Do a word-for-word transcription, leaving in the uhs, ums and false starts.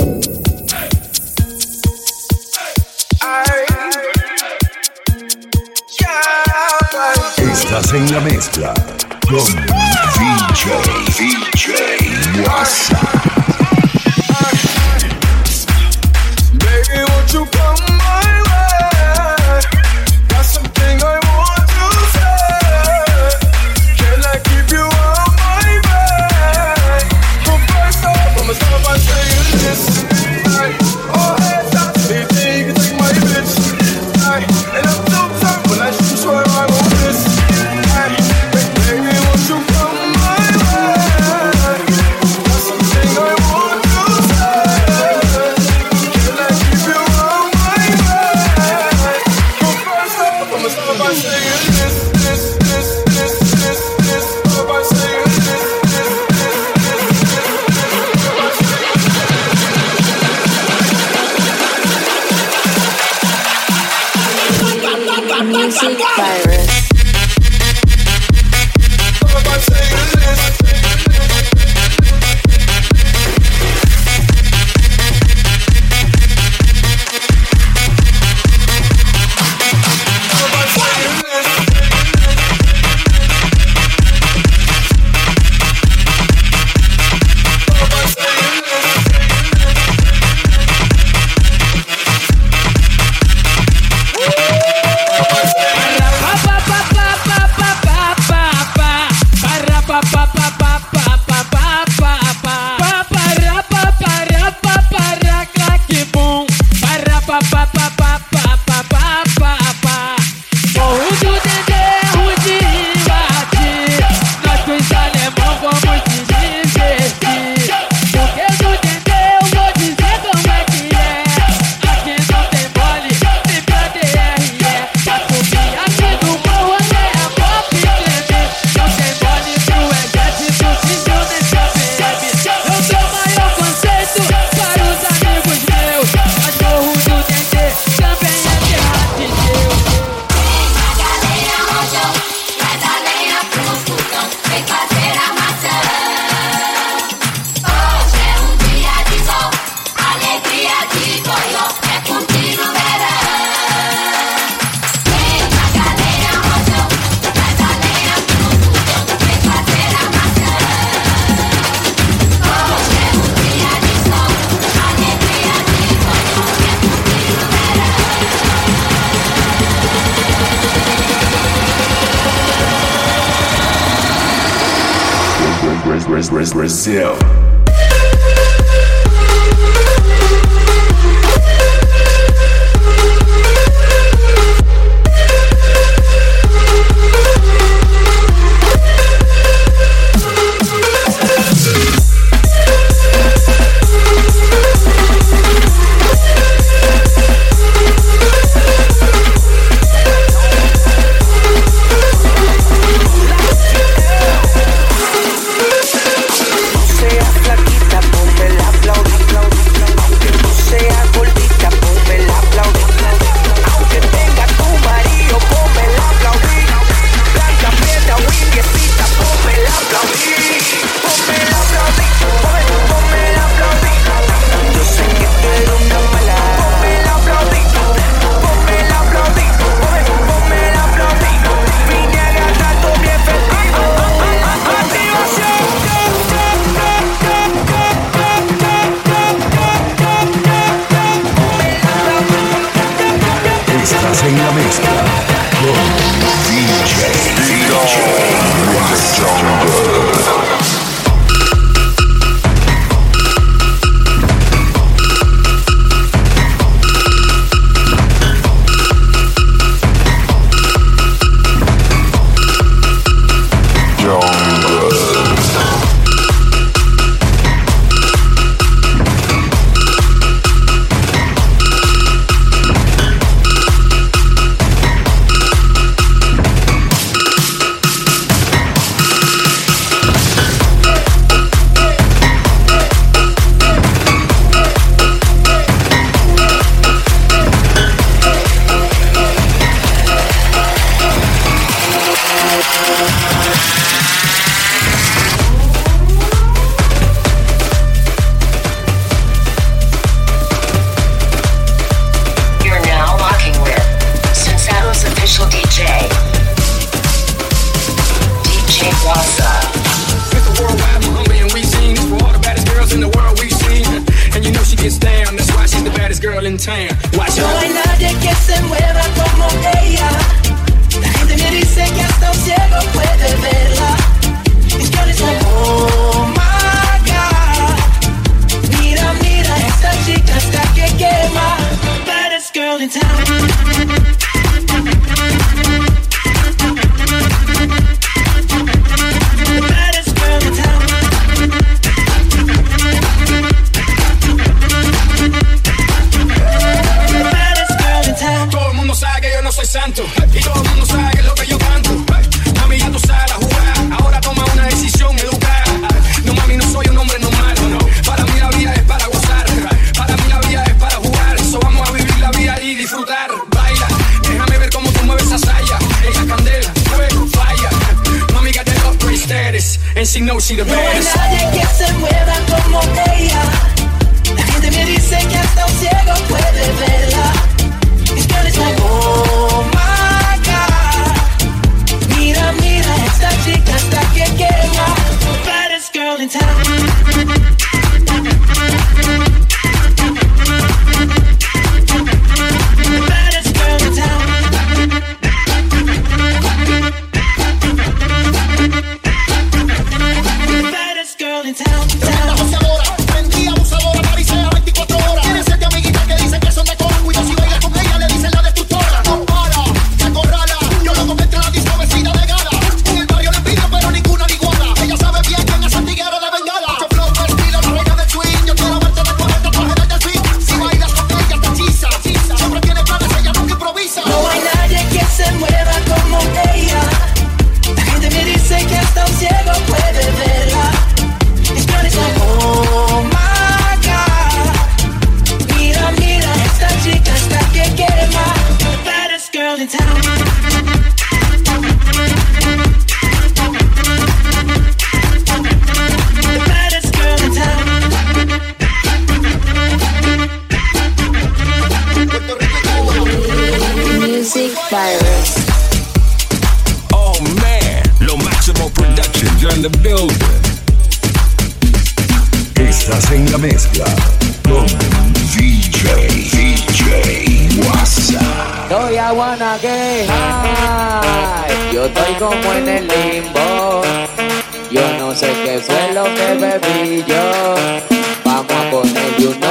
Estás en la mezcla con D J, D J WhatsApp. Baby, won't you come my way? Got something I want to say. Can I keep you on my mind? But first off, I'ma start by saying this. Aye. Oh, hey, stop. Do you think you can take my bitch? Aye. And I'm so tough when I shoot, swear I want this. Aye. Baby, won't you come my way? Got something I want to say. Can I keep you on my mind? But first off, I'ma start by saying this, this, this, this, this, this. Start by saying this, this, this, this, this. Start by saying Music virus. Start by saying this. Start by saying this. Start by saying this. Brazil. Estás en la mezcla con D J, D J WhatsApp. town. Watch No out. hay nadie que se mueva como ella. La gente me dice que hasta un ciego puede verla. This girl is like, oh my God. Mira, mira, esta chica está que quema. Baddest girl in town. Soy santo y todo el mundo sabe que es lo que yo canto. Mami, ya tú sabes la jugada. Ahora toma una decisión educada. No, mami, no soy un hombre normal. No. Para mí la vida es para gozar. Para mí la vida es para jugar. So vamos a vivir la vida y disfrutar. Baila, déjame ver cómo tú mueves esa saya. Ella candela, fuego, falla. Mami got that upgrade status and she knows she the No hay best. nadie que se mueva como ella. La gente me dice que hasta un ciego puede verla. This girl is like, oh my God. Mira, mira, esta chica está que quema. Baddest girl in town. Baddest girl in town. Baddest girl in town. Tremenda joseadora, prendida abusadora, parisea veinticuatro horas. Tiene siete amiguitas que dicen que son de cola. Cuidado si baila con ella, le dicen la destructora. No para, se acorrala. Yo luego me entra la disco vestida de gala. En el barrio le envidio, pero ninguna le iguala. Ella sabe bien quién es antiguera de bengala. Mucho flow, estilo, la reina del swing. Yo quiero verte de cuarenta trajes del delfín. Si bailas con ella, te hechiza. Siempre tiene planes, ella nunca improvisa. No hay nadie que se mueva como ella. La gente me dice que hasta un ciego puede verla. This girl is like, oh my God. Mira, mira, esta chica está que quema. Baddest girl in town. Baddest girl in town. Music virus. Oh man, Lo Máximo Productions are in the building. Estás en la mezcla con D J, D J Wassa. Soy a wanna get high. Yo estoy como en el limbo. Yo no sé qué fue lo que bebí yo. Vamos a ponerle un